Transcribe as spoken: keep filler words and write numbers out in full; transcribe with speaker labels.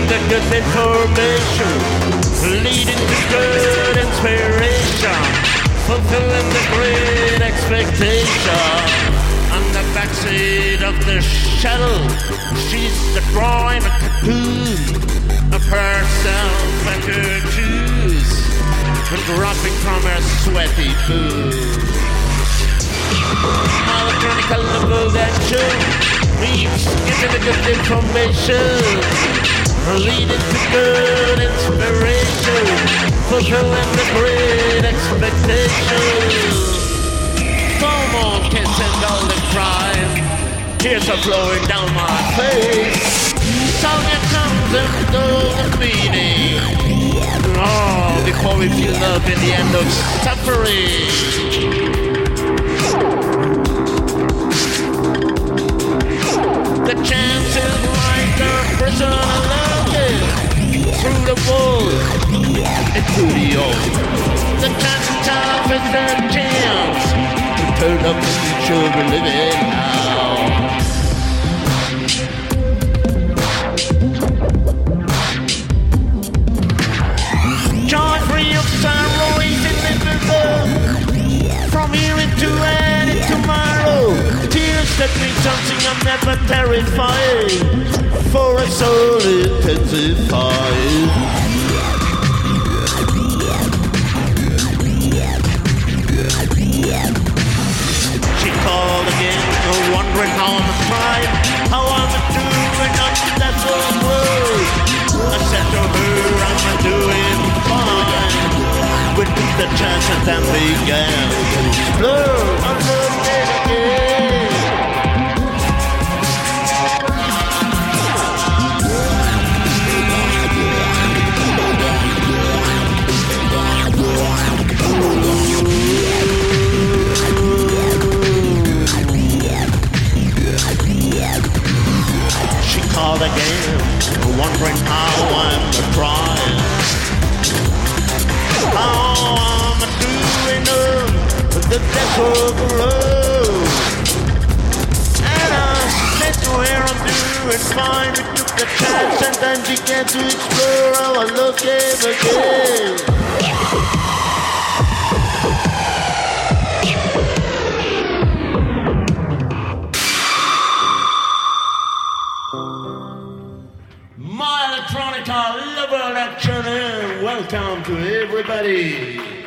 Speaker 1: the good information, leading to good inspiration, fulfilling the great expectation. On the backseat of the shuttle, she's the drawing a cocoon of herself and her shoes, and dropping from her sweaty boots. Electronic level action reaps into the good information, leading to good inspiration, fulfilling the great expectation. Come on, kiss and golden crime, tears are flowing down my face. Song and tongues and golden meaning. Oh, before we feel love in the end of suffering. The chances like a prisoner looking through the wall into the old. The chance of is the chance to turn up the future we're living now. Joy free of sorrow is invisible. From here into any tomorrow. That means something I'm never terrified, for a soul intensified. She called again, wondering how I'm trying, how I'm doing on that old road. I said to her, I'm doing fine. We took the chance and then began to explore. I loved it again. Called again, wondering how I'm trying, how I'm doing up the death of the road. And I said to her, I'm doing fine. We took the chance and then began to explore our love game again. My electronica level action and welcome to everybody.